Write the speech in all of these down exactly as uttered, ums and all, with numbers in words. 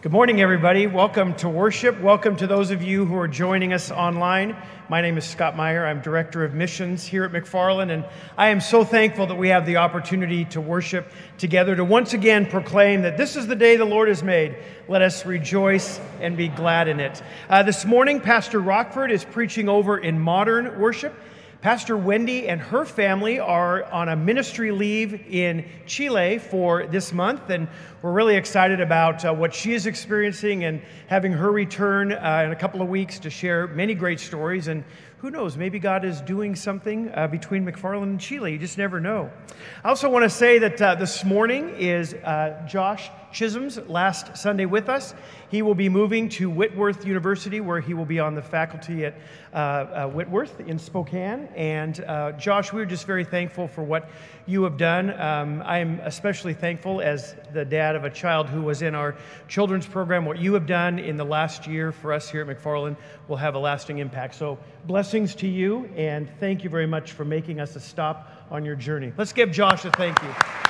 Good morning, everybody. Welcome to worship. Welcome to those of you who are joining us online. My name is Scott Meyer. I'm Director of Missions here at McFarland, and I am so thankful that we have the opportunity to worship together, to once again proclaim that this is the day the Lord has made. Let us rejoice and be glad in it. Uh, this morning, Pastor Rockford is preaching over in modern worship. Pastor Wendy and her family are on a ministry leave in Chile for this month, and we're really excited about uh, what she is experiencing and having her return uh, in a couple of weeks to share many great stories. And who knows, maybe God is doing something uh, between McFarland and Chile. You just never know. I also want to say that uh, this morning is uh, Josh Chisholm's last Sunday with us. He will be moving to Whitworth University, where he will be on the faculty at uh, uh, Whitworth in Spokane. And uh, Josh, we're just very thankful for what you have done. Um, I am especially thankful as the dad of a child who was in our children's program. What you have done in the last year for us here at McFarland will have a lasting impact. So blessings to you, and thank you very much for making us a stop on your journey. Let's give Josh a thank you.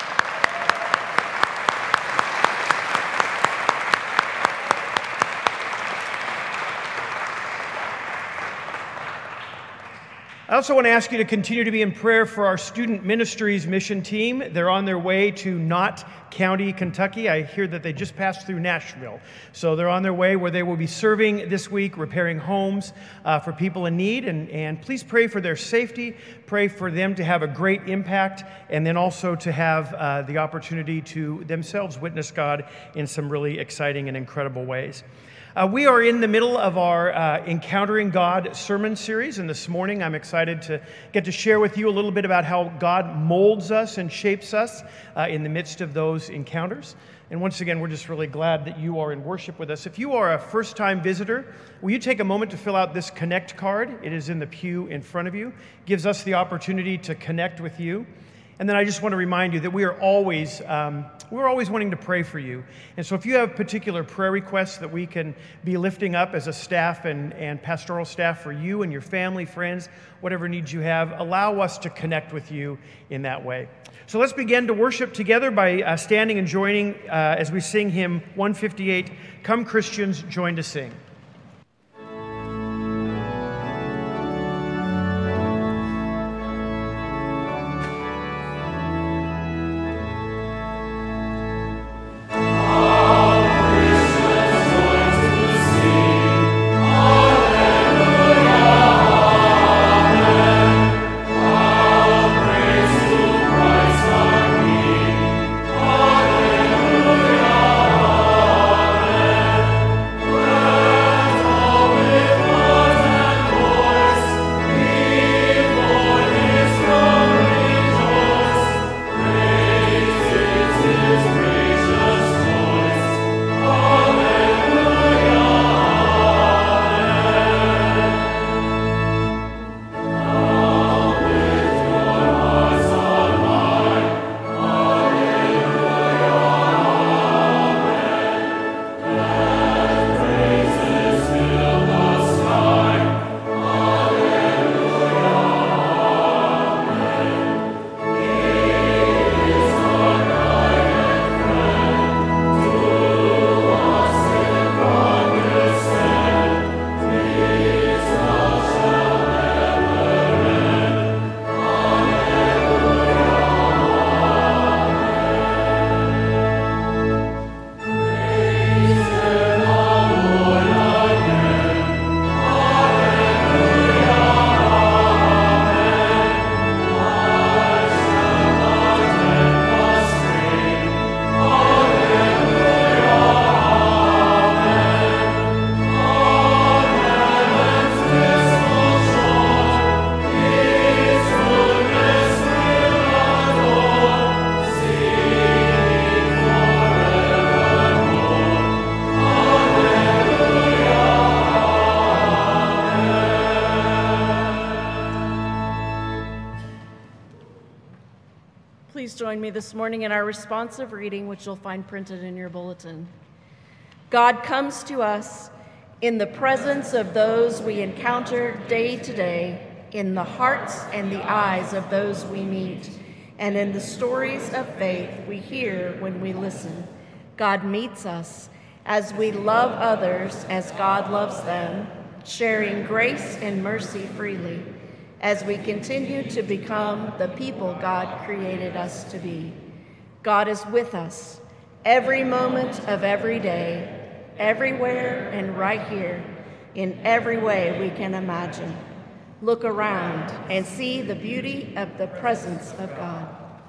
I also want to ask you to continue to be in prayer for our student ministries mission team. They're on their way to Knott County, Kentucky. I hear that they just passed through Nashville. So they're on their way where they will be serving this week, repairing homes uh, for people in need. And, and please pray for their safety. Pray for them to have a great impact, and then also to have uh, the opportunity to themselves witness God in some really exciting and incredible ways. Uh, we are in the middle of our uh, Encountering God sermon series, and this morning I'm excited to get to share with you a little bit about how God molds us and shapes us uh, in the midst of those encounters. And once again, we're just really glad that you are in worship with us. If you are a first-time visitor, will you take a moment to fill out this Connect card? It is in the pew in front of you. It gives us the opportunity to connect with you. And then I just want to remind you that we are always, um, we're always wanting to pray for you. And so if you have particular prayer requests that we can be lifting up as a staff and, and pastoral staff for you and your family, friends, whatever needs you have, allow us to connect with you in that way. So let's begin to worship together by uh, standing and joining uh, as we sing hymn one fifty-eight, Come Christians, Join to Sing. Please join me this morning in our responsive reading, which you'll find printed in your bulletin. God comes to us in the presence of those we encounter day to day, in the hearts and the eyes of those we meet, and in the stories of faith we hear when we listen. God meets us as we love others as God loves them, sharing grace and mercy freely, as we continue to become the people God created us to be. God is with us every moment of every day, everywhere and right here, in every way we can imagine. Look around and see the beauty of the presence of God.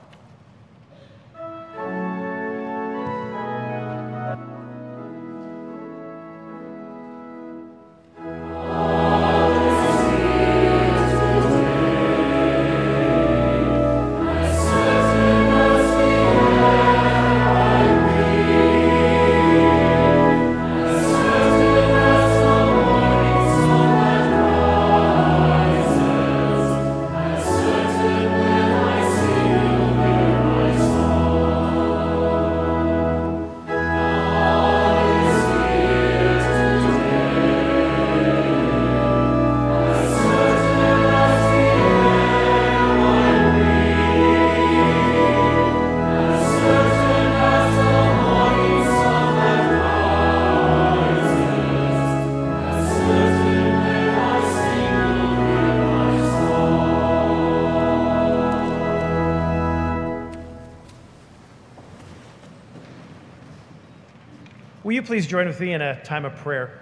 Will you please join with me in a time of prayer?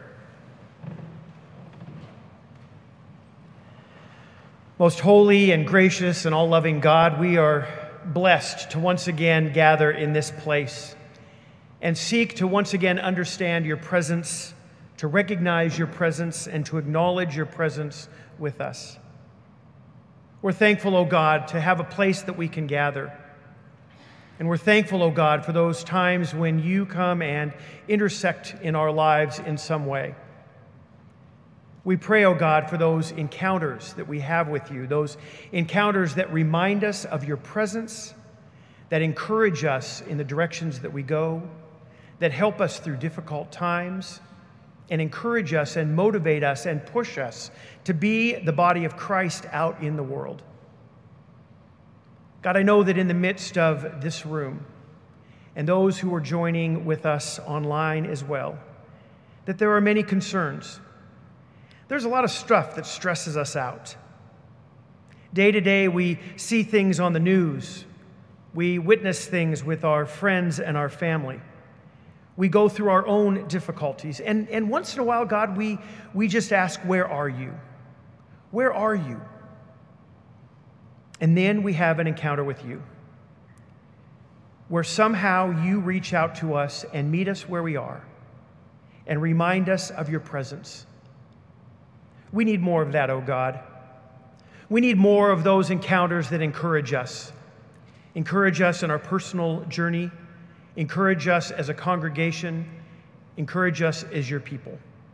Most holy and gracious and all-loving God, we are blessed to once again gather in this place and seek to once again understand your presence, to recognize your presence, and to acknowledge your presence with us. We're thankful, O God, to have a place that we can gather. And we're thankful, O God, for those times when you come and intersect in our lives in some way. We pray, O God, for those encounters that we have with you, those encounters that remind us of your presence, that encourage us in the directions that we go, that help us through difficult times, and encourage us and motivate us and push us to be the body of Christ out in the world. God, I know that in the midst of this room and those who are joining with us online as well, that there are many concerns. There's a lot of stuff that stresses us out. Day to day, we see things on the news. We witness things with our friends and our family. We go through our own difficulties. And, and once in a while, God, we, we just ask, where are you? Where are you? And then we have an encounter with you, where somehow you reach out to us and meet us where we are and remind us of your presence. We need more of that, oh God. We need more of those encounters that encourage us. Encourage us in our personal journey. Encourage us as a congregation. Encourage us as your people.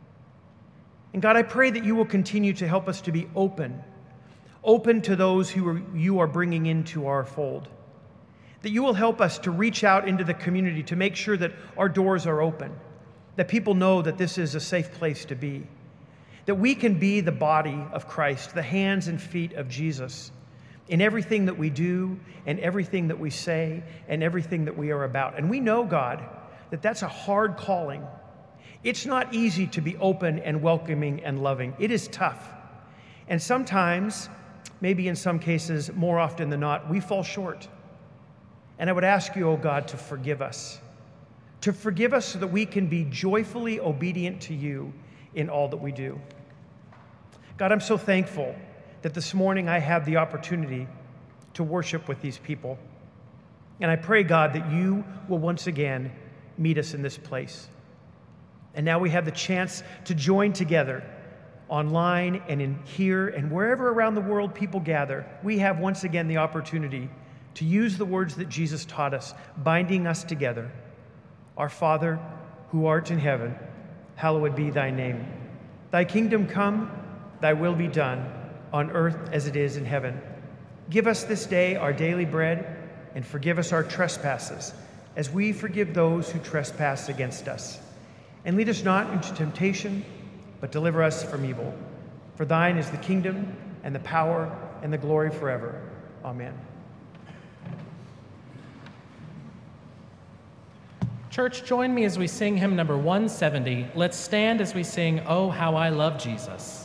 And God, I pray that you will continue to help us to be open open to those who are, you are bringing into our fold, that you will help us to reach out into the community to make sure that our doors are open, that people know that this is a safe place to be, that we can be the body of Christ, the hands and feet of Jesus in everything that we do and everything that we say and everything that we are about. And we know, God, that that's a hard calling. It's not easy to be open and welcoming and loving. It is tough. And sometimes, maybe in some cases, more often than not, we fall short. And I would ask you, oh God, to forgive us. To forgive us so that we can be joyfully obedient to you in all that we do. God, I'm so thankful that this morning I have the opportunity to worship with these people. And I pray, God, that you will once again meet us in this place. And now we have the chance to join together online and in here and wherever around the world people gather. We have once again the opportunity to use the words that Jesus taught us, binding us together. Our Father, who art in heaven, hallowed be thy name. Thy kingdom come, thy will be done, on earth as it is in heaven. Give us this day our daily bread, and forgive us our trespasses, as we forgive those who trespass against us. And lead us not into temptation, but deliver us from evil. For thine is the kingdom, and the power, and the glory forever. Amen. Church, join me as we sing hymn number one seventy. Let's stand as we sing, Oh, How I Love Jesus.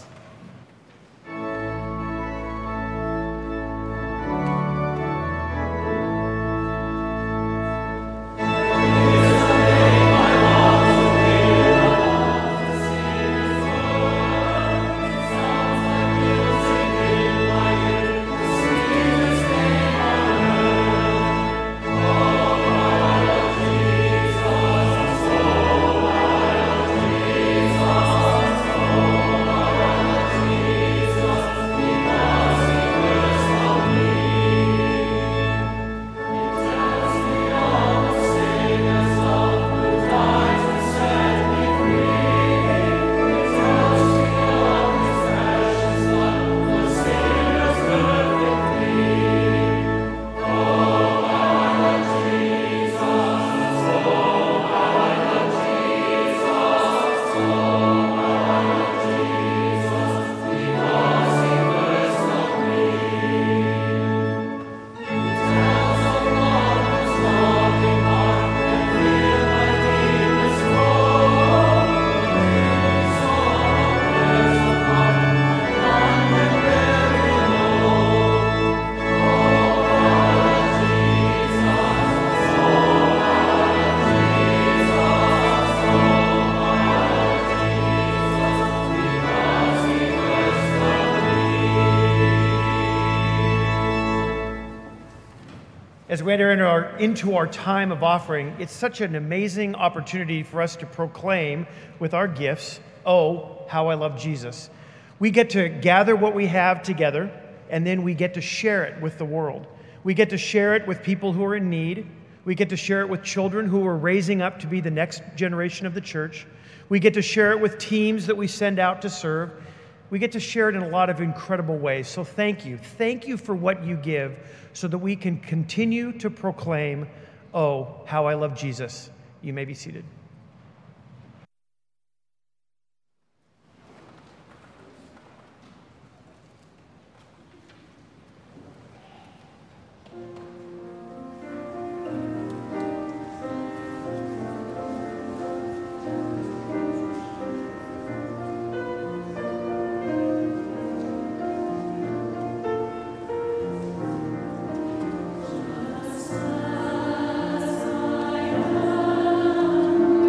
As we enter into our, into our time of offering, it's such an amazing opportunity for us to proclaim with our gifts, oh, how I love Jesus. We get to gather what we have together, and then we get to share it with the world. We get to share it with people who are in need. We get to share it with children who are raising up to be the next generation of the church. We get to share it with teams that we send out to serve. We get to share it in a lot of incredible ways. So thank you. Thank you for what you give so that we can continue to proclaim, oh, how I love Jesus. You may be seated. Love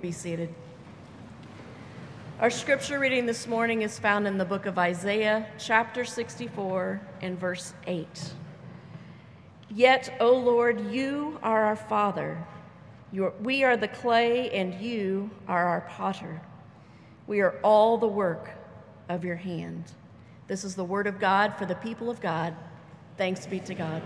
be seated. Our scripture reading this morning is found in the book of Isaiah, chapter sixty-four, and verse eight. Yet, O Lord, you are our Father. You're, we are the clay, and you are our potter. We are all the work of your hand. This is the word of God for the people of God. Thanks be to God.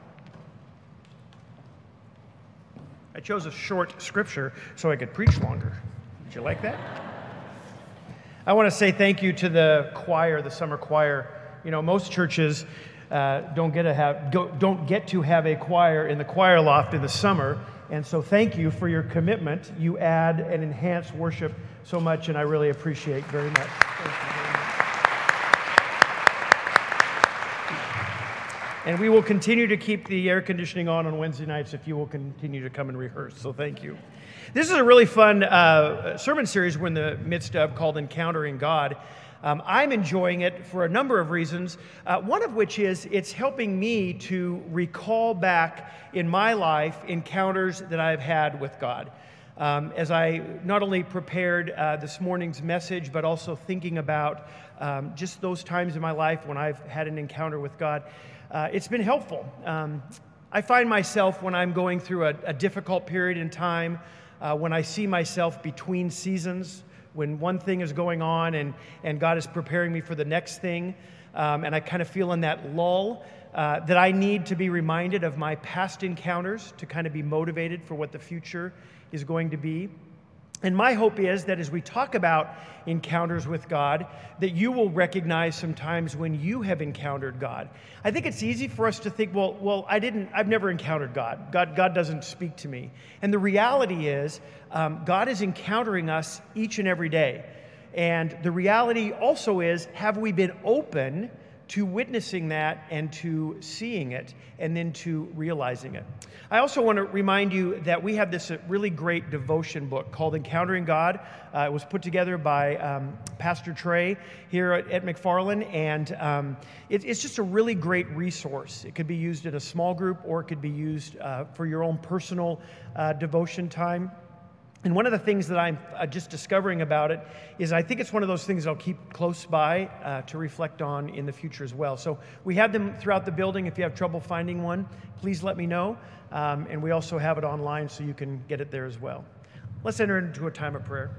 I chose a short scripture so I could preach longer. Did you like that? I want to say thank you to the choir, the summer choir. You know, most churches uh, don't get to have go, don't get to have a choir in the choir loft in the summer, and so thank you for your commitment. You add and enhance worship so much, and I really appreciate very much. Thank you very much. And we will continue to keep the air conditioning on on Wednesday nights if you will continue to come and rehearse. So thank you. This is a really fun uh, sermon series we're in the midst of called Encountering God. Um, I'm enjoying it for a number of reasons, uh, one of which is it's helping me to recall back in my life encounters that I've had with God. Um, as I not only prepared uh, this morning's message, but also thinking about um, just those times in my life when I've had an encounter with God, uh, it's been helpful. Um, I find myself when I'm going through a, a difficult period in time, uh, when I see myself between seasons, when one thing is going on and, and God is preparing me for the next thing, um, and I kind of feel in that lull, uh, that I need to be reminded of my past encounters to kind of be motivated for what the future is going to be. And my hope is that as we talk about encounters with God, that you will recognize some times when you have encountered God. I think it's easy for us to think, well, well, I didn't, I've never encountered God. God, God doesn't speak to me. And the reality is, um, God is encountering us each and every day. And the reality also is, have we been open to witnessing that and to seeing it and then to realizing it? I also want to remind you that we have this really great devotion book called Encountering God. Uh, it was put together by um, Pastor Trey here at, at McFarland, and um, it, it's just a really great resource. It could be used in a small group, or it could be used uh, for your own personal uh, devotion time. And one of the things that I'm uh, just discovering about it is I think it's one of those things I'll keep close by uh, to reflect on in the future as well. So we have them throughout the building. If you have trouble finding one, please let me know. Um, and we also have it online so you can get it there as well. Let's enter into a time of prayer.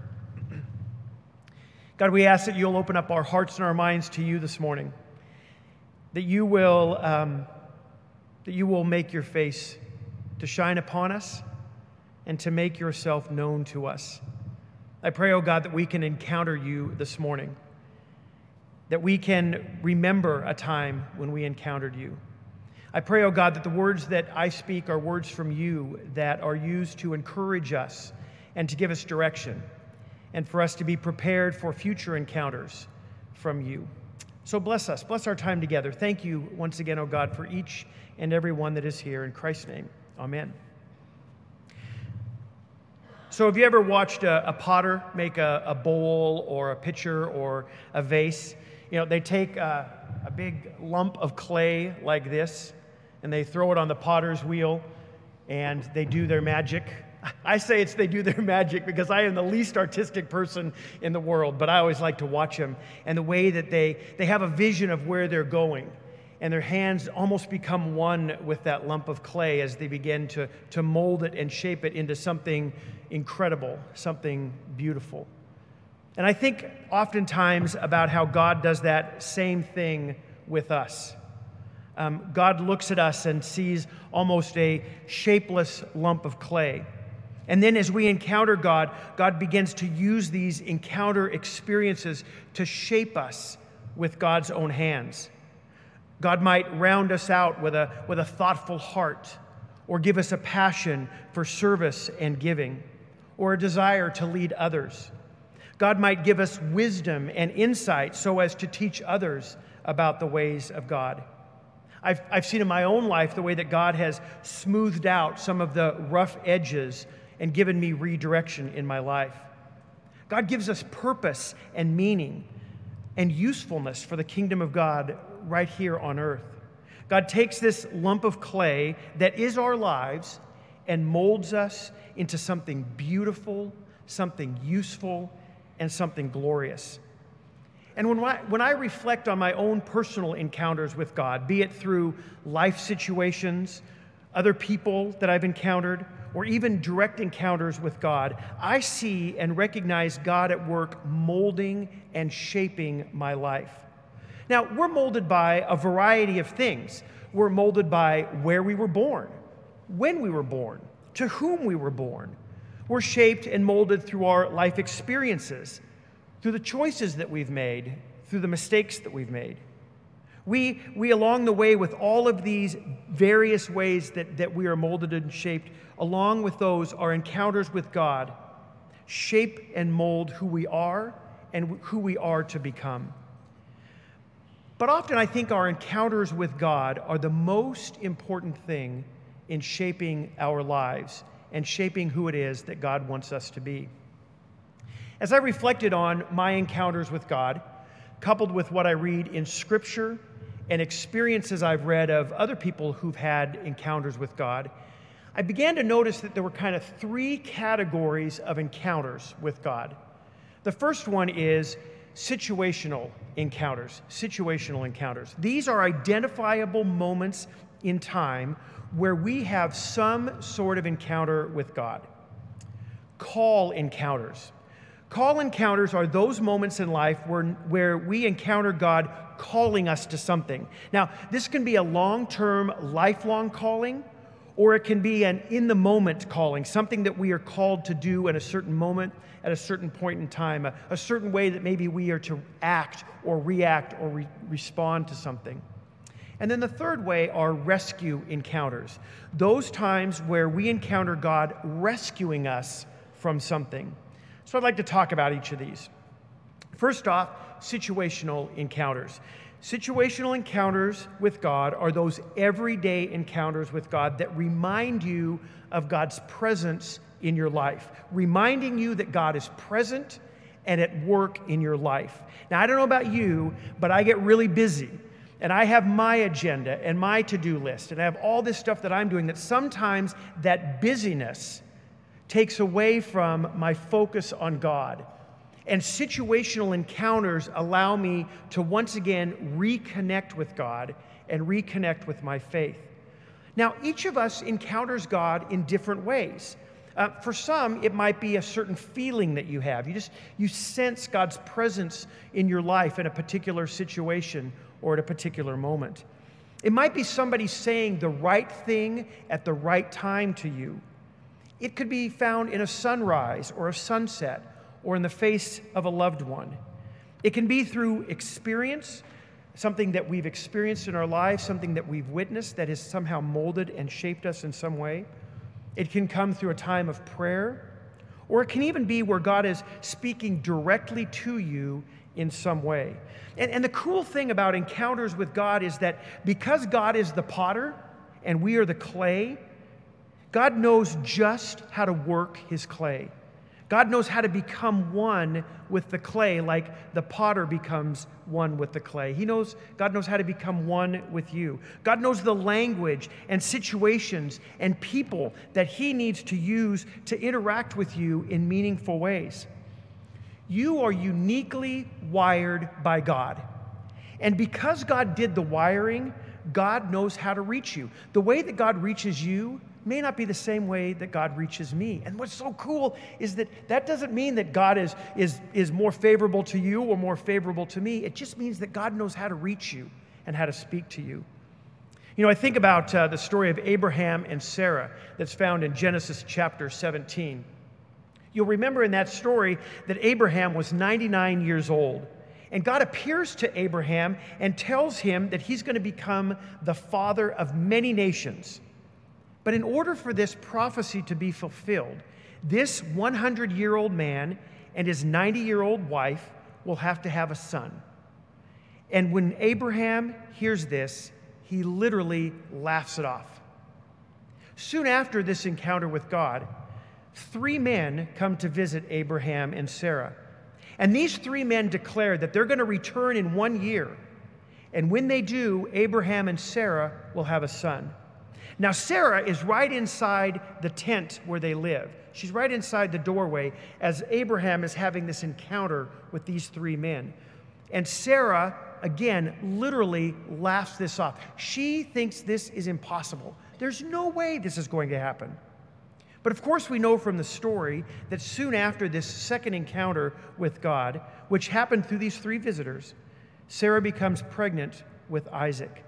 God, we ask that you'll open up our hearts and our minds to you this morning, that you will, um, that you will make your face to shine upon us and to make yourself known to us. I pray, oh God, that we can encounter you this morning, that we can remember a time when we encountered you. I pray, oh God, that the words that I speak are words from you that are used to encourage us and to give us direction, and for us to be prepared for future encounters from you. So bless us, bless our time together. Thank you once again, oh God, for each and every one that is here. In Christ's name, amen. So have you ever watched a, a potter make a, a bowl or a pitcher or a vase? You know, they take a, a big lump of clay like this, and they throw it on the potter's wheel, and they do their magic. I say it's they do their magic because I am the least artistic person in the world, but I always like to watch them and the way that they, they have a vision of where they're going, and their hands almost become one with that lump of clay as they begin to, to mold it and shape it into something incredible, something beautiful. And I think oftentimes about how God does that same thing with us. Um, God looks at us and sees almost a shapeless lump of clay. And then as we encounter God, God begins to use these encounter experiences to shape us with God's own hands. God might round us out with a, with a thoughtful heart, or give us a passion for service and giving, or a desire to lead others. God might give us wisdom and insight so as to teach others about the ways of God. I've, I've seen in my own life the way that God has smoothed out some of the rough edges and given me redirection in my life. God gives us purpose and meaning and usefulness for the kingdom of God right here on earth. God takes this lump of clay that is our lives and molds us into something beautiful, something useful, and something glorious. And when I, when I reflect on my own personal encounters with God, be it through life situations, other people that I've encountered, or even direct encounters with God, I see and recognize God at work molding and shaping my life. Now, we're molded by a variety of things. We're molded by where we were born, when we were born, to whom we were born. We're shaped and molded through our life experiences, through the choices that we've made, through the mistakes that we've made. We, we along the way, with all of these various ways that, that we are molded and shaped, along with those, our encounters with God shape and mold who we are and who we are to become. But often I think our encounters with God are the most important thing in shaping our lives and shaping who it is that God wants us to be. As I reflected on my encounters with God, coupled with what I read in Scripture and experiences I've read of other people who've had encounters with God, I began to notice that there were kind of three categories of encounters with God. The first one is situational encounters, situational encounters. These are identifiable moments in time where we have some sort of encounter with God. Call encounters. Call encounters are those moments in life where, where we encounter God calling us to something. Now, this can be a long-term, lifelong calling, or it can be an in-the-moment calling, something that we are called to do at a certain moment, at a certain point in time, a, a certain way that maybe we are to act or react or re- respond to something. And then the third way are rescue encounters, those times where we encounter God rescuing us from something. So I'd like to talk about each of these. First off, situational encounters. Situational encounters with God are those everyday encounters with God that remind you of God's presence in your life, reminding you that God is present and at work in your life. Now, I don't know about you, but I get really busy, and I have my agenda and my to-do list, and I have all this stuff that I'm doing that sometimes that busyness takes away from my focus on God. And situational encounters allow me to once again reconnect with God and reconnect with my faith. Now, each of us encounters God in different ways. Uh, for some, it might be a certain feeling that you have. You just, you sense God's presence in your life in a particular situation or at a particular moment. It might be somebody saying the right thing at the right time to you. It could be found in a sunrise or a sunset or in the face of a loved one. It can be through experience, something that we've experienced in our lives, something that we've witnessed that has somehow molded and shaped us in some way. It can come through a time of prayer, or it can even be where God is speaking directly to you in some way. And, and the cool thing about encounters with God is that because God is the potter and we are the clay, God knows just how to work his clay. God knows how to become one with the clay like the potter becomes one with the clay. He knows, God knows how to become one with you. God knows the language and situations and people that he needs to use to interact with you in meaningful ways. You are uniquely wired by God. And because God did the wiring, God knows how to reach you. The way that God reaches you may not be the same way that God reaches me. And what's so cool is that that doesn't mean that God is, is, is more favorable to you or more favorable to me. It just means that God knows how to reach you and how to speak to you. You know, I think about uh, the story of Abraham and Sarah that's found in Genesis chapter seventeen. You'll remember in that story that Abraham was ninety-nine years old. And God appears to Abraham and tells him that he's going to become the father of many nations. But in order for this prophecy to be fulfilled, this hundred-year-old man and his ninety-year-old wife will have to have a son. And when Abraham hears this, he literally laughs it off. Soon after this encounter with God, three men come to visit Abraham and Sarah. And these three men declare that they're going to return in one year. And when they do, Abraham and Sarah will have a son. Now, Sarah is right inside the tent where they live. She's right inside the doorway as Abraham is having this encounter with these three men. And Sarah, again, literally laughs this off. She thinks this is impossible. There's no way this is going to happen. But of course, we know from the story that soon after this second encounter with God, which happened through these three visitors, Sarah becomes pregnant with Isaac.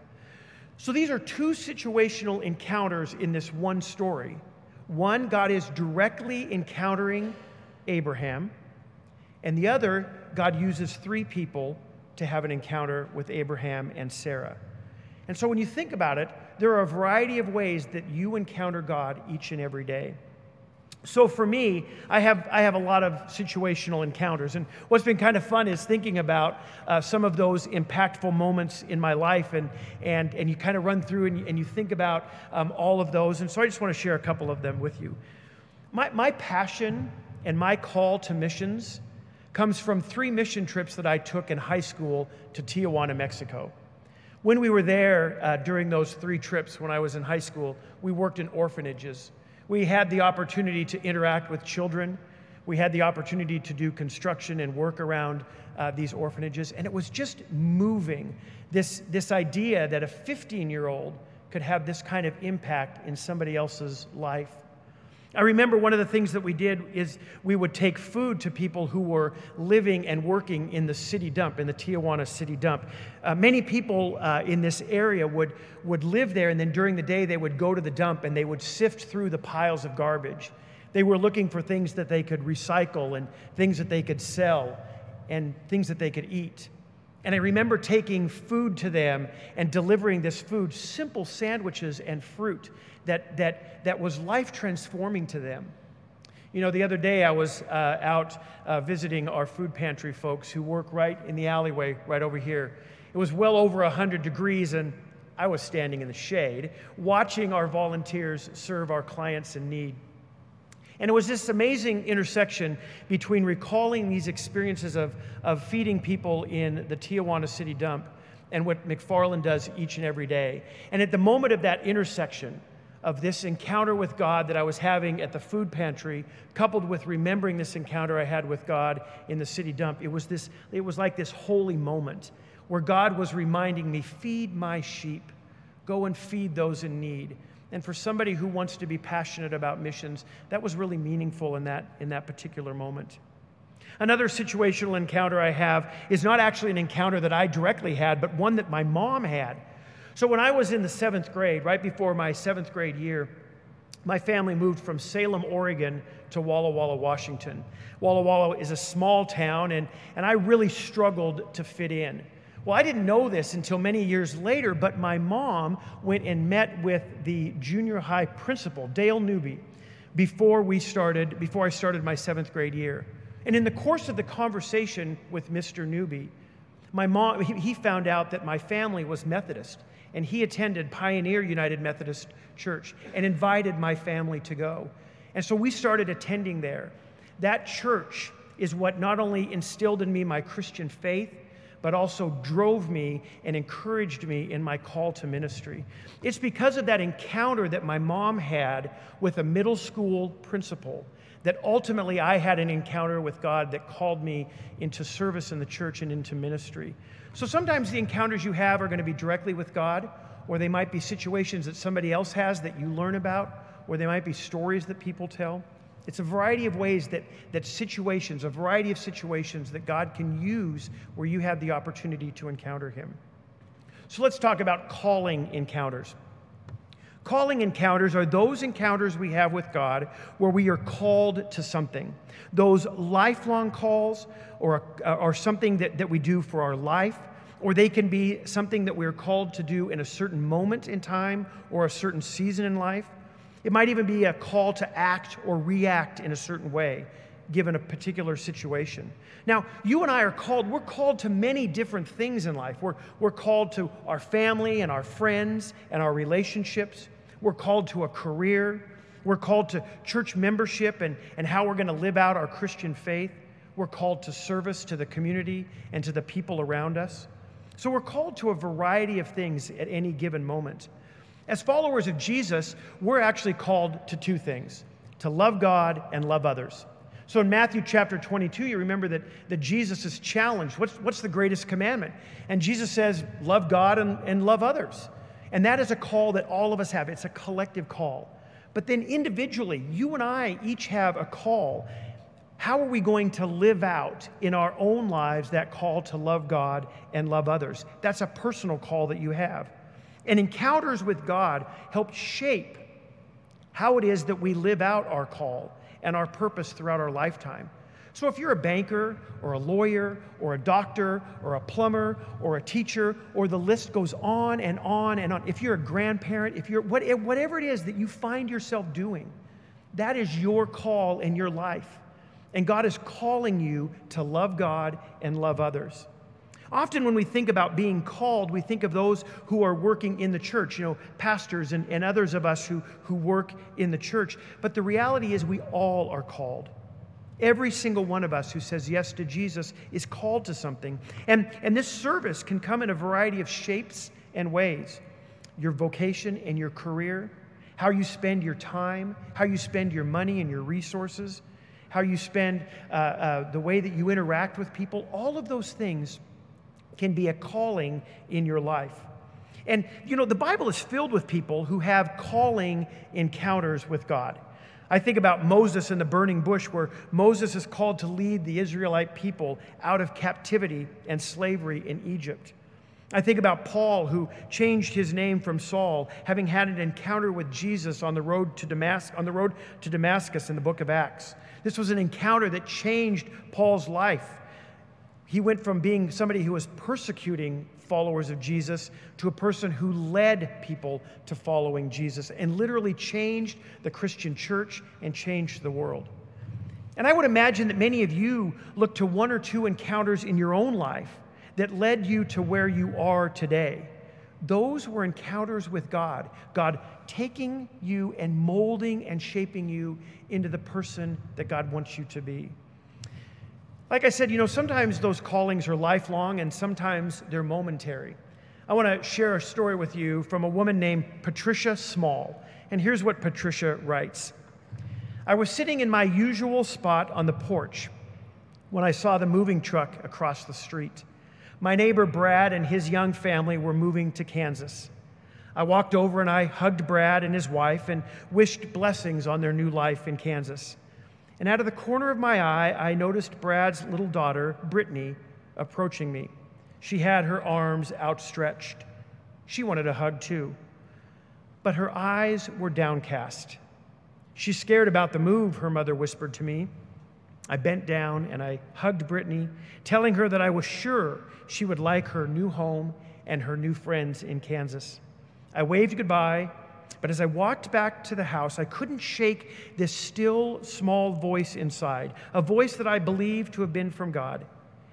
So these are two situational encounters in this one story. One, God is directly encountering Abraham, and the other, God uses three people to have an encounter with Abraham and Sarah. And so when you think about it, there are a variety of ways that you encounter God each and every day. So for me, I have I have a lot of situational encounters. And what's been kind of fun is thinking about uh, some of those impactful moments in my life. And and, and you kind of run through and you, and you think about um, all of those. And so I just want to share a couple of them with you. My, my passion and my call to missions comes from three mission trips that I took in high school to Tijuana, Mexico. When we were there uh, during those three trips when I was in high school, we worked in orphanages. We had the opportunity to interact with children. We had the opportunity to do construction and work around uh, these orphanages. And it was just moving, this, this idea that a fifteen-year-old could have this kind of impact in somebody else's life. I remember one of the things that we did is we would take food to people who were living and working in the city dump, in the Tijuana city dump. Uh, many people uh, in this area would, would live there, and then during the day they would go to the dump and they would sift through the piles of garbage. They were looking for things that they could recycle and things that they could sell and things that they could eat. And I remember taking food to them and delivering this food, simple sandwiches and fruit that that that was life-transforming to them. You know, the other day I was uh, out uh, visiting our food pantry folks who work right in the alleyway right over here. It was well over one hundred degrees, and I was standing in the shade, watching our volunteers serve our clients in need. And it was this amazing intersection between recalling these experiences of, of feeding people in the Tijuana city dump and what McFarland does each and every day. And at the moment of that intersection, of this encounter with God that I was having at the food pantry, coupled with remembering this encounter I had with God in the city dump, it was this, it was like this holy moment where God was reminding me, feed my sheep, go and feed those in need. And for somebody who wants to be passionate about missions, that was really meaningful in that, in that particular moment. Another situational encounter I have is not actually an encounter that I directly had, but one that my mom had. So when I was in the seventh grade, right before my seventh grade year, my family moved from Salem, Oregon to Walla Walla, Washington. Walla Walla is a small town, and, and I really struggled to fit in. Well, I didn't know this until many years later, but my mom went and met with the junior high principal, Dale Newby, before we started, before I started my seventh grade year. And in the course of the conversation with Mister Newby, my mom, he, he found out that my family was Methodist, and he attended Pioneer United Methodist Church and invited my family to go. And so we started attending there. That church is what not only instilled in me my Christian faith, but also drove me and encouraged me in my call to ministry. It's because of that encounter that my mom had with a middle school principal that ultimately I had an encounter with God that called me into service in the church and into ministry. So sometimes the encounters you have are going to be directly with God, or they might be situations that somebody else has that you learn about, or they might be stories that people tell. It's a variety of ways that, that situations, a variety of situations that God can use where you have the opportunity to encounter Him. So let's talk about calling encounters. Calling encounters are those encounters we have with God where we are called to something. Those lifelong calls or, or something that, that we do for our life, or they can be something that we're called to do in a certain moment in time or a certain season in life. It might even be a call to act or react in a certain way, given a particular situation. Now, you and I are called, we're called to many different things in life. We're, we're called to our family and our friends and our relationships. We're called to a career. We're called to church membership and, and how we're going to live out our Christian faith. We're called to service to the community and to the people around us. So we're called to a variety of things at any given moment. As followers of Jesus, we're actually called to two things: to love God and love others. So in Matthew chapter twenty-two, you remember that, that Jesus is challenged. What's, what's the greatest commandment? And Jesus says, love God and, and love others. And that is a call that all of us have. It's a collective call. But then individually, you and I each have a call. How are we going to live out in our own lives that call to love God and love others? That's a personal call that you have. And encounters with God help shape how it is that we live out our call and our purpose throughout our lifetime. So if you're a banker or a lawyer or a doctor or a plumber or a teacher, or the list goes on and on and on, if you're a grandparent, if you're whatever it is that you find yourself doing, that is your call in your life. And God is calling you to love God and love others. Often when we think about being called, we think of those who are working in the church, you know, pastors and, and others of us who, who work in the church. But the reality is we all are called. Every single one of us who says yes to Jesus is called to something. And, and this service can come in a variety of shapes and ways. Your vocation and your career, how you spend your time, how you spend your money and your resources, how you spend uh, uh, the way that you interact with people, all of those things can be a calling in your life. And, you know, the Bible is filled with people who have calling encounters with God. I think about Moses in the burning bush, where Moses is called to lead the Israelite people out of captivity and slavery in Egypt. I think about Paul, who changed his name from Saul, having had an encounter with Jesus on the road to Damascus, on the road to Damascus in the book of Acts. This was an encounter that changed Paul's life. He went from being somebody who was persecuting followers of Jesus to a person who led people to following Jesus and literally changed the Christian church and changed the world. And I would imagine that many of you look to one or two encounters in your own life that led you to where you are today. Those were encounters with God, God taking you and molding and shaping you into the person that God wants you to be. Like I said, you know, sometimes those callings are lifelong and sometimes they're momentary. I want to share a story with you from a woman named Patricia Small. And here's what Patricia writes. I was sitting in my usual spot on the porch when I saw the moving truck across the street. My neighbor Brad and his young family were moving to Kansas. I walked over and I hugged Brad and his wife and wished blessings on their new life in Kansas. And out of the corner of my eye, I noticed Brad's little daughter, Brittany, approaching me. She had her arms outstretched. She wanted a hug too. But her eyes were downcast. She's scared about the move, her mother whispered to me. I bent down and I hugged Brittany, telling her that I was sure she would like her new home and her new friends in Kansas. I waved goodbye. But as I walked back to the house, I couldn't shake this still, small voice inside, a voice that I believed to have been from God.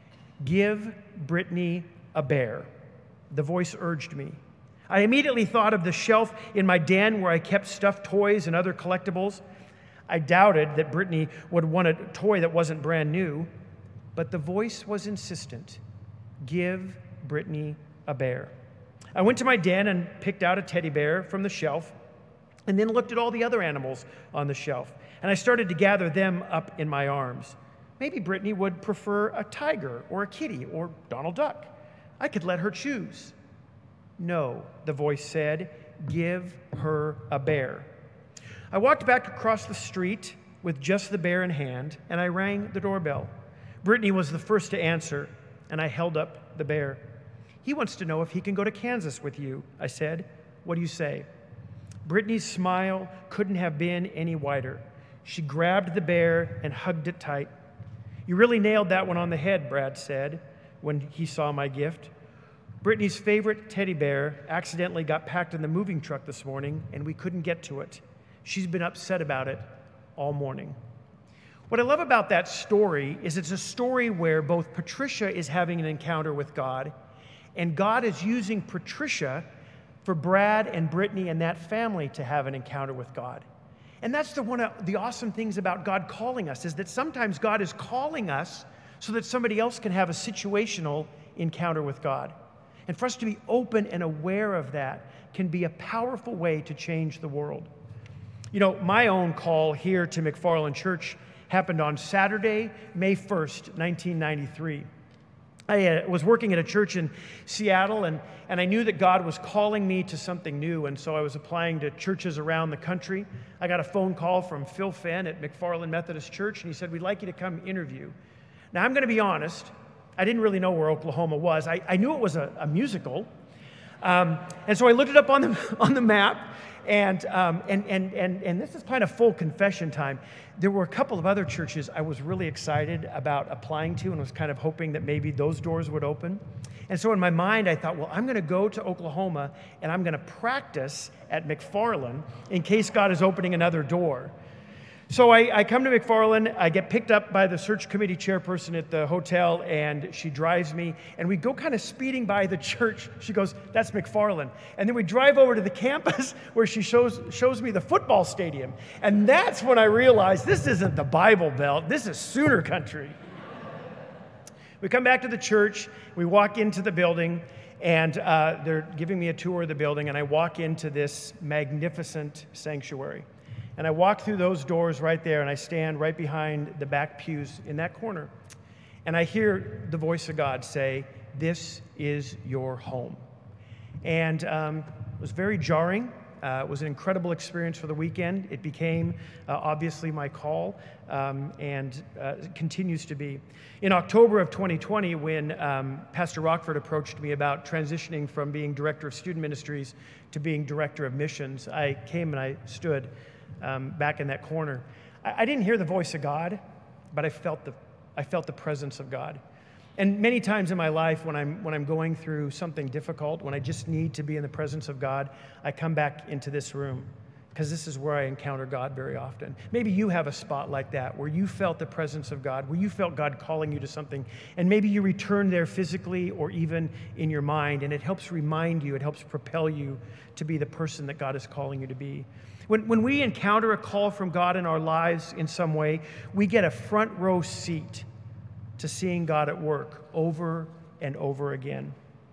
Give Brittany a bear, the voice urged me. I immediately thought of the shelf in my den where I kept stuffed toys and other collectibles. I doubted that Brittany would want a toy that wasn't brand new, but the voice was insistent. Give Brittany a bear. I went to my den and picked out a teddy bear from the shelf and then looked at all the other animals on the shelf. And I started to gather them up in my arms. Maybe Brittany would prefer a tiger or a kitty or Donald Duck. I could let her choose. No, the voice said, give her a bear. I walked back across the street with just the bear in hand, and I rang the doorbell. Brittany was the first to answer, and I held up the bear. He wants to know if he can go to Kansas with you, I said. What do you say? Brittany's smile couldn't have been any wider. She grabbed the bear and hugged it tight. You really nailed that one on the head, Brad said when he saw my gift. Brittany's favorite teddy bear accidentally got packed in the moving truck this morning, and we couldn't get to it. She's been upset about it all morning. What I love about that story is it's a story where both Patricia is having an encounter with God, and God is using Patricia for Brad and Brittany and that family to have an encounter with God. And that's the one of the awesome things about God calling us, is that sometimes God is calling us so that somebody else can have a situational encounter with God. And for us to be open and aware of that can be a powerful way to change the world. You know, my own call here to McFarland Church happened on Saturday, May first, nineteen ninety-three. I uh, was working at a church in Seattle, and, and I knew that God was calling me to something new, and so I was applying to churches around the country. I got a phone call from Phil Fenn at McFarland Methodist Church, and he said, "We'd like you to come interview." Now, I'm going to be honest, I didn't really know where Oklahoma was. I, I knew it was a, a musical, um, and so I looked it up on the, on the map. And, um, and, and, and, and this is kind of full confession time. There were a couple of other churches I was really excited about applying to and was kind of hoping that maybe those doors would open. And so in my mind, I thought, well, I'm going to go to Oklahoma and I'm going to practice at McFarland in case God is opening another door. So I, I come to McFarland, I get picked up by the search committee chairperson at the hotel, and she drives me, and we go kind of speeding by the church. She goes, "That's McFarland." And then we drive over to the campus where she shows, shows me the football stadium. And that's when I realized this isn't the Bible Belt, this is Sooner Country. We come back to the church, we walk into the building, and uh, they're giving me a tour of the building, and I walk into this magnificent sanctuary. And I walk through those doors right there, and I stand right behind the back pews in that corner. And I hear the voice of God say, "This is your home." And um, it was very jarring. Uh, it was an incredible experience for the weekend. It became, uh, obviously, my call, um, and uh, continues to be. In October of twenty twenty, when um, Pastor Rockford approached me about transitioning from being director of student ministries to being director of missions, I came and I stood Um, back in that corner. I, I didn't hear the voice of God, but I felt the I felt the presence of God. And many times in my life, when I'm when I'm going through something difficult, when I just need to be in the presence of God, I come back into this room because this is where I encounter God very often. Maybe you have a spot like that where you felt the presence of God, where you felt God calling you to something, and maybe you return there physically or even in your mind, and it helps remind you, it helps propel you to be the person that God is calling you to be. When, when we encounter a call from God in our lives in some way, we get a front row seat to seeing God at work over and over again.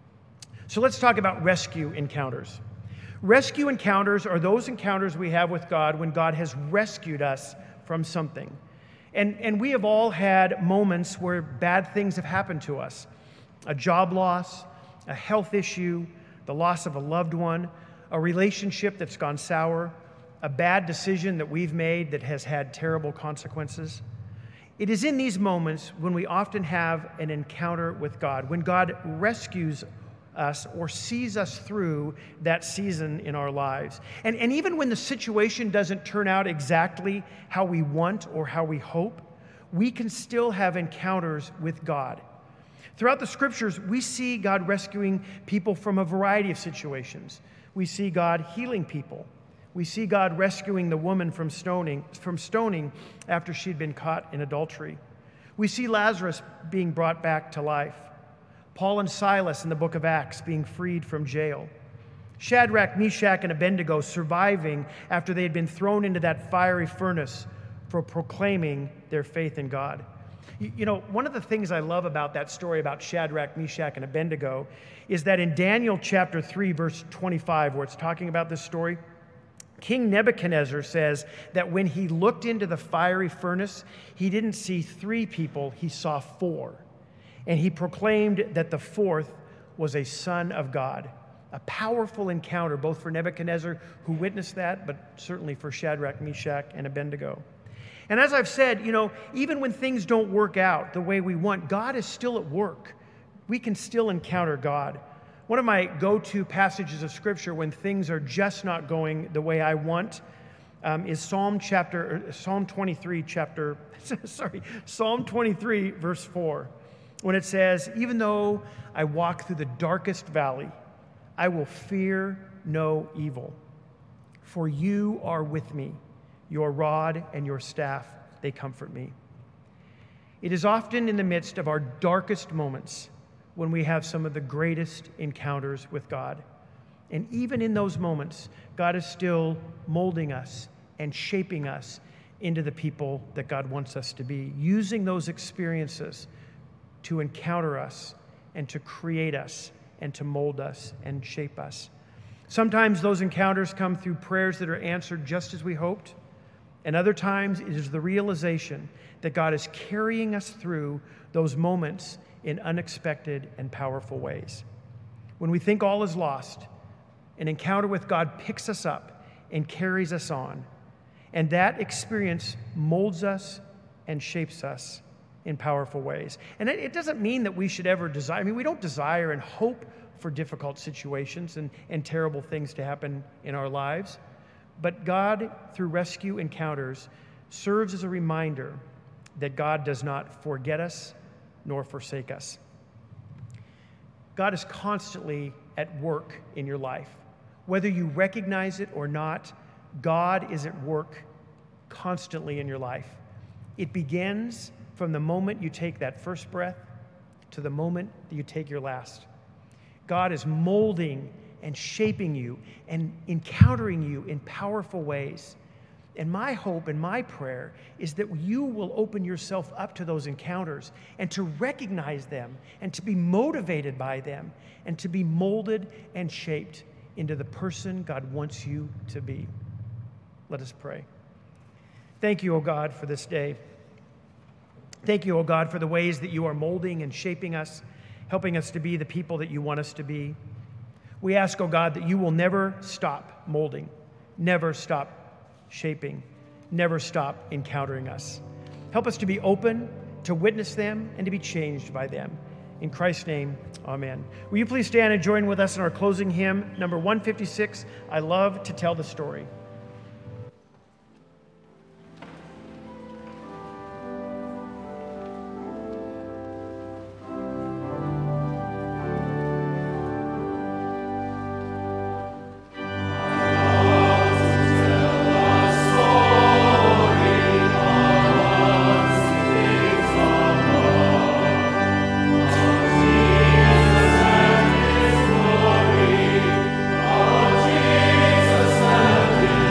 So let's talk about rescue encounters. Rescue encounters are those encounters we have with God when God has rescued us from something. And, and we have all had moments where bad things have happened to us. A job loss, a health issue, the loss of a loved one, a relationship that's gone sour, a bad decision that we've made that has had terrible consequences. It is in these moments when we often have an encounter with God, when God rescues us or sees us through that season in our lives. And, and even when the situation doesn't turn out exactly how we want or how we hope, we can still have encounters with God. Throughout the scriptures, we see God rescuing people from a variety of situations. We see God healing people. We see God rescuing the woman from stoning, from stoning after she'd been caught in adultery. We see Lazarus being brought back to life. Paul and Silas in the book of Acts being freed from jail. Shadrach, Meshach, and Abednego surviving after they had been thrown into that fiery furnace for proclaiming their faith in God. You, you know, one of the things I love about that story about Shadrach, Meshach, and Abednego is that in Daniel chapter three, verse twenty-five, where it's talking about this story, King Nebuchadnezzar says that when he looked into the fiery furnace, he didn't see three people, he saw four. And he proclaimed that the fourth was a son of God. A powerful encounter, both for Nebuchadnezzar, who witnessed that, but certainly for Shadrach, Meshach, and Abednego. And as I've said, you know, even when things don't work out the way we want, God is still at work. We can still encounter God. One of my go-to passages of Scripture when things are just not going the way I want um, is Psalm chapter, Psalm twenty-three, chapter, sorry, Psalm twenty-three, verse four, when it says, "Even though I walk through the darkest valley, I will fear no evil, for you are with me. Your rod and your staff, they comfort me." It is often in the midst of our darkest moments when we have some of the greatest encounters with God. And even in those moments, God is still molding us and shaping us into the people that God wants us to be, using those experiences to encounter us and to create us and to mold us and shape us. Sometimes those encounters come through prayers that are answered just as we hoped, and other times it is the realization that God is carrying us through those moments in unexpected and powerful ways. When we think all is lost, an encounter with God picks us up and carries us on, and that experience molds us and shapes us in powerful ways. And it doesn't mean that we should ever desire, I mean, we don't desire and hope for difficult situations and, and terrible things to happen in our lives. But God, through rescue encounters, serves as a reminder that God does not forget us nor forsake us. God is constantly at work in your life. Whether you recognize it or not, God is at work constantly in your life. It begins from the moment you take that first breath to the moment that you take your last. God is molding and shaping you and encountering you in powerful ways. And my hope and my prayer is that you will open yourself up to those encounters and to recognize them and to be motivated by them and to be molded and shaped into the person God wants you to be. Let us pray. Thank you, O God, for this day. Thank you, O God, for the ways that you are molding and shaping us, helping us to be the people that you want us to be. We ask, O God, that you will never stop molding, never stop shaping, never stop encountering us. Help us to be open, to witness them, and to be changed by them. In Christ's name, amen. Will you please stand and join with us in our closing hymn, number one fifty-six, I Love to Tell the Story. Jesus and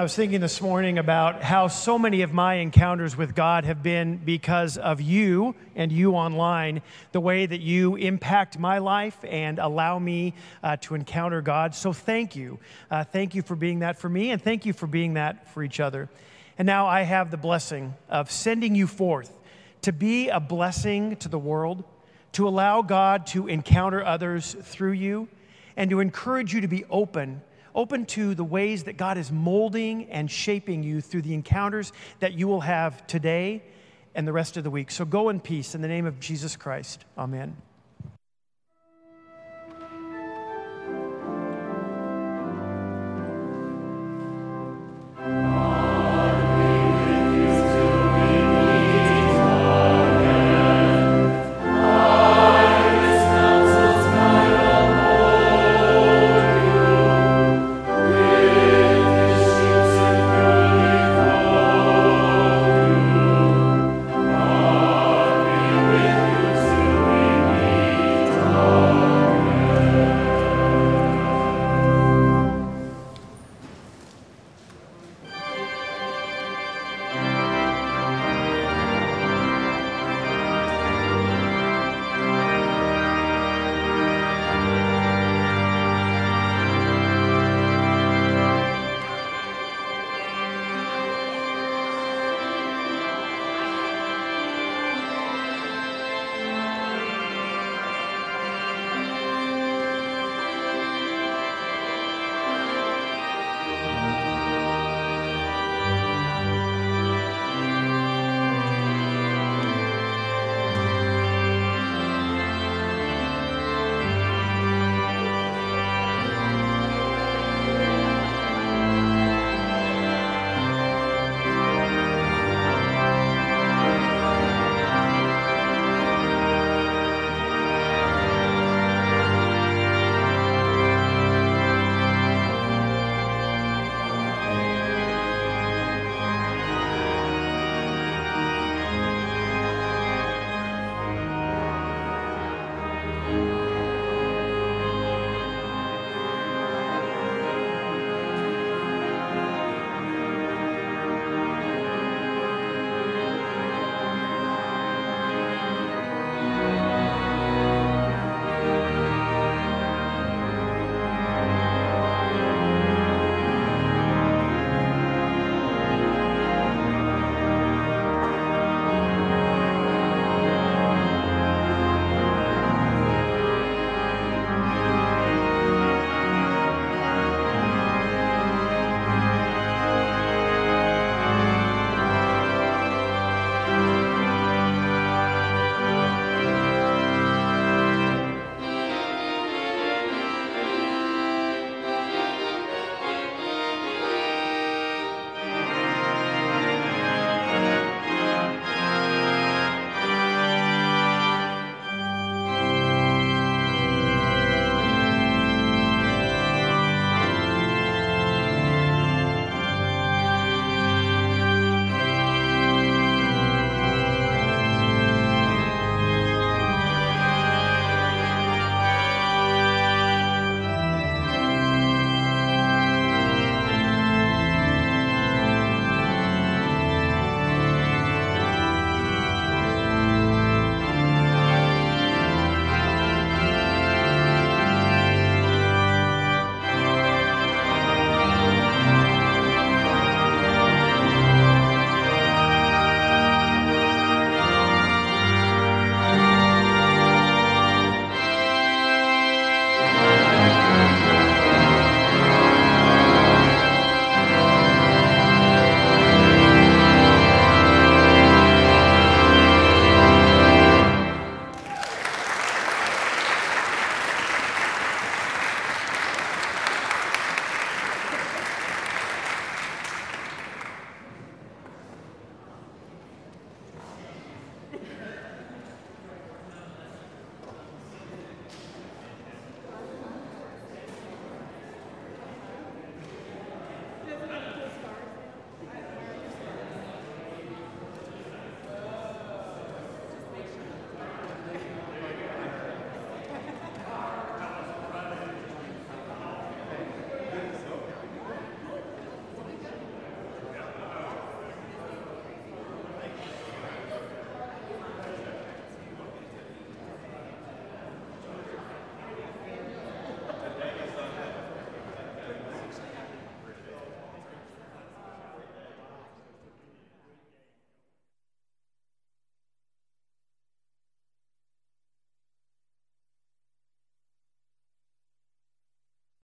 was thinking this morning about how so many of my encounters with God have been because of you and you online, the way that you impact my life and allow me uh, to encounter God. So thank you. Uh, thank you for being that for me, and thank you for being that for each other. And now I have the blessing of sending you forth to be a blessing to the world, to allow God to encounter others through you, and to encourage you to be open Open to the ways that God is molding and shaping you through the encounters that you will have today and the rest of the week. So go in peace in the name of Jesus Christ. Amen.